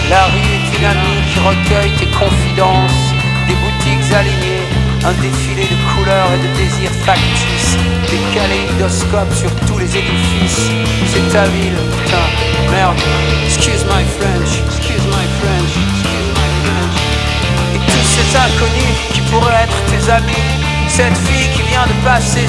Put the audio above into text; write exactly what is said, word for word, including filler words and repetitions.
La rue est une amie qui recueille tes confidences. Des boutiques alignées, un défilé de couleurs et de désirs factices. Des kaléidoscopes sur tous les édifices. C'est ta ville, putain, merde. Excuse my French, excuse my French, excuse my French. Et tous ces inconnus qui pourraient être tes amis. Cette fille qui vient de passer